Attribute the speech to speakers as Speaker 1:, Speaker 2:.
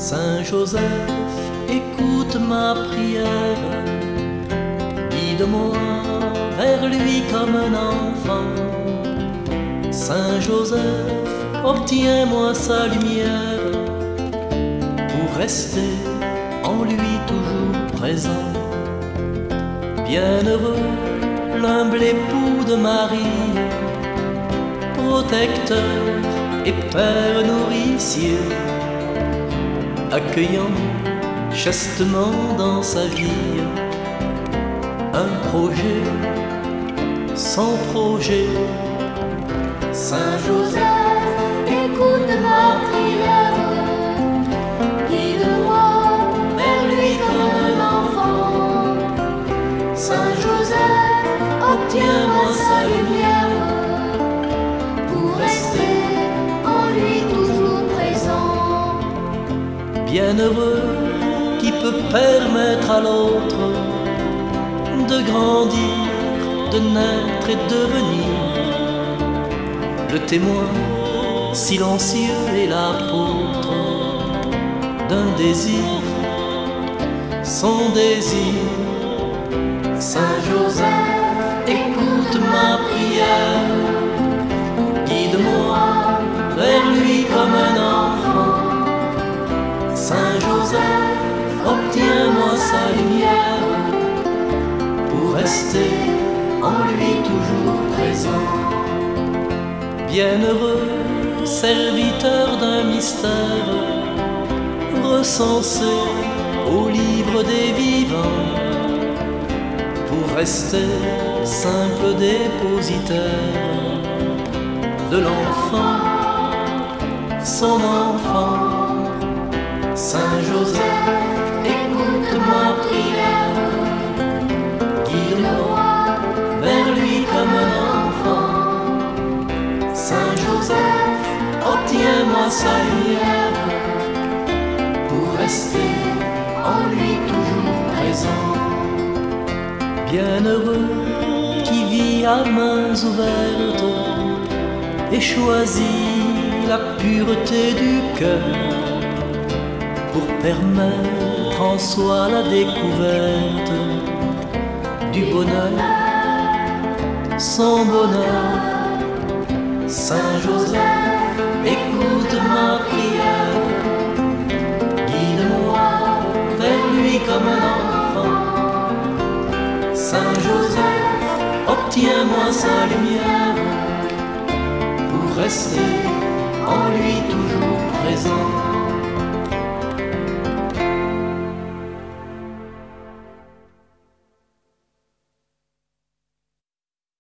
Speaker 1: Saint Joseph, écoute ma prière, guide-moi vers lui comme un enfant. Saint Joseph, obtiens-moi sa lumière, pour rester en lui toujours présent. Bienheureux, l'humble époux de Marie, protecteur et père nourricier, accueillant chastement dans sa vie un projet sans projet.
Speaker 2: Saint Joseph, écoute ma prière, guide-moi vers lui comme un enfant. Saint Joseph, obtiens-moi sa lumière, pour rester en lui toujours présent.
Speaker 1: Bienheureux qui peut permettre à l'autre de grandir, de naître et de devenir le témoin silencieux et l'apôtre d'un désir, son désir.
Speaker 2: Saint Joseph, écoute ma prière,
Speaker 1: guide-moi vers lui comme un enfant. Saint Joseph, obtiens-moi sa lumière, pour rester en lui toujours présent. Bienheureux, serviteur d'un mystère, recensé au livre des vivants, pour rester simple dépositaire de l'enfant, son enfant. Saint Joseph,
Speaker 2: écoute ma prière,
Speaker 1: guide-moi vers lui comme un enfant. Saint Joseph, obtiens-moi sa lumière, pour rester en lui toujours présent. Bienheureux qui vit à mains ouvertes et choisit la pureté du cœur, pour permettre en soi la découverte du bonheur, son bonheur. Saint Joseph, écoute ma prière, guide-moi vers lui comme un enfant. Saint Joseph, obtiens-moi sa lumière, pour rester en lui toujours